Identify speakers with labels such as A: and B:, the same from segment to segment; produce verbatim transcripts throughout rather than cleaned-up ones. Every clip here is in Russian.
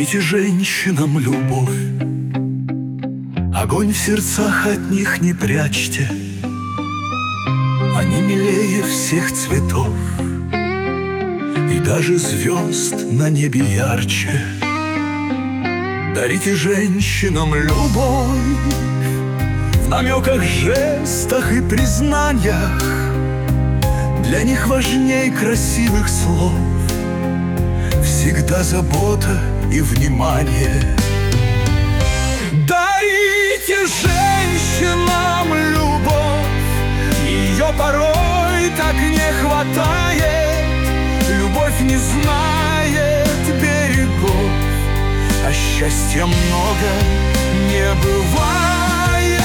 A: Дарите женщинам любовь, огонь в сердцах от них не прячьте. Они милее всех цветов, и даже звезд на небе ярче. Дарите женщинам любовь в намеках, жестах и признаниях. Для них важней красивых слов всегда забота и внимание. Дарите женщинам любовь, ее порой так не хватает. Любовь не знает берегов, а счастья много не бывает.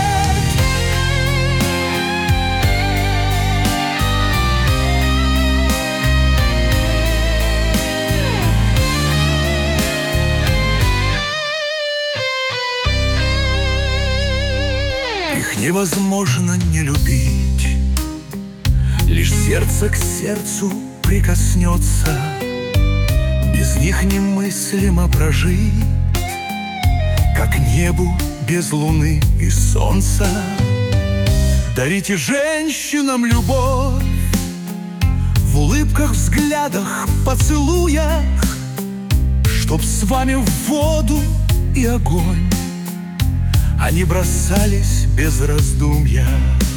A: Их невозможно не любить, лишь сердце к сердцу прикоснется. Без них немыслимо прожить, как небу без луны и солнца. Дарите женщинам любовь в улыбках, взглядах, поцелуях, чтоб с вами в воду и огонь они бросались без раздумья.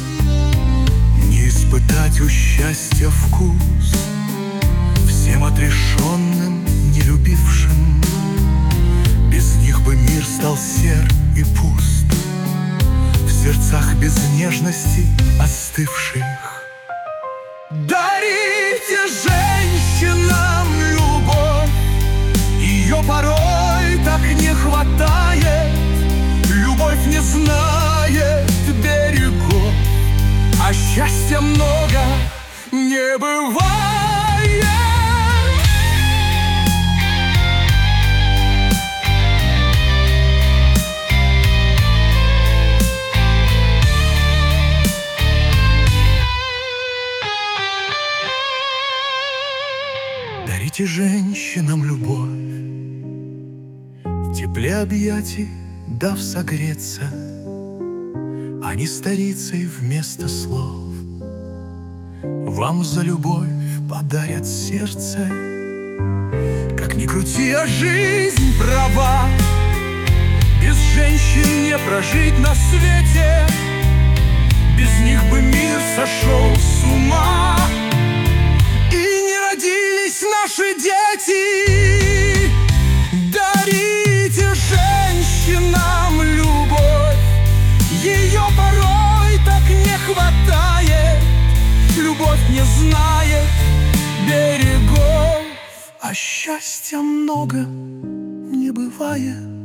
A: Не испытать у счастья вкус всем отрешенным, не любившим. Без них бы мир стал сер и пуст, в сердцах без нежности остывших. Дарите женщинам любовь, ее порой так не хватает. Любовь не знает берегов, а счастья много не бывает. Дарите женщинам любовь, в тепле объятий дав согреться, они старицей вместо слов вам за любовь подарят сердце. Как ни крути, а жизнь права, без женщин не прожить на свете. Без них бы мир сошел с ума, и не родились наши дети. Дарите женщинам любовь, ее порой так не хватает. Любовь не знает берегов, а счастья много не бывает.